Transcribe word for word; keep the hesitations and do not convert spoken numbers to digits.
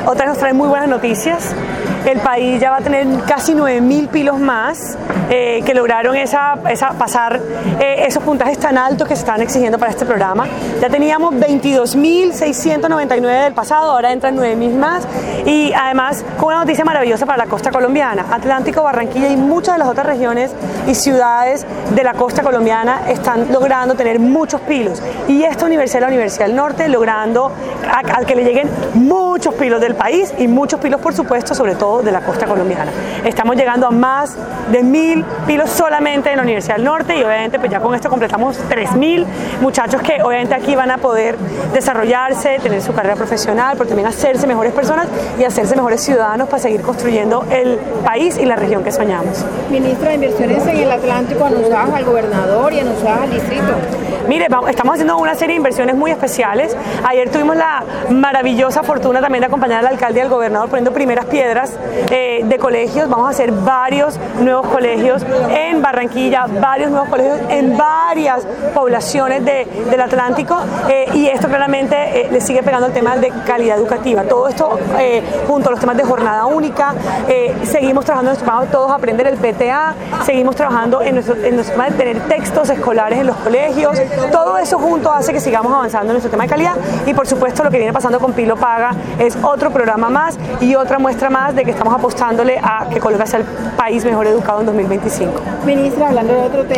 Otras nos traen muy buenas noticias. El país ya va a tener casi nueve mil pilos más eh, que lograron esa, esa, pasar eh, esos puntajes tan altos que se están exigiendo para este programa. Ya teníamos veintidós mil seiscientos noventa y nueve del pasado, ahora entran nueve mil más, y además con una noticia maravillosa para la costa colombiana. Atlántico, Barranquilla y muchas de las otras regiones y ciudades de la costa colombiana están logrando tener muchos pilos, y esta universidad, la Universidad del Norte, logrando a, a que le lleguen muchos pilos del país y muchos pilos, por supuesto, sobre todo de la costa colombiana. Estamos llegando a más de mil pilos solamente en la Universidad del Norte, y obviamente pues ya con esto completamos tres mil muchachos que obviamente aquí van a poder desarrollarse, tener su carrera profesional, pero también hacerse mejores personas y hacerse mejores ciudadanos para seguir construyendo el país y la región que soñamos. Ministra, inversiones en el Atlántico anunciadas al gobernador y anunciadas al distrito. Mire, vamos, estamos haciendo una serie de inversiones muy especiales. Ayer tuvimos la maravillosa fortuna también de acompañar al alcalde y al gobernador poniendo primeras piedras eh, de colegios. Vamos a hacer varios nuevos colegios en Barranquilla, varios nuevos colegios en varias poblaciones de, del Atlántico, eh, y esto claramente eh, le sigue pegando el tema de calidad educativa. Todo esto eh, junto a los temas de jornada única, eh, seguimos trabajando en nuestro tema de todos aprender el P T A, seguimos trabajando en nuestro, en nuestro tema de tener textos escolares en los colegios. Todo eso junto hace que sigamos avanzando en nuestro tema de calidad, y por supuesto lo que viene pasando con Pilo Paga es otro programa más y otra muestra más de que estamos apostándole a que Colombia sea el país mejor educado en dos mil veinticinco. Ministra, hablando de otro tema.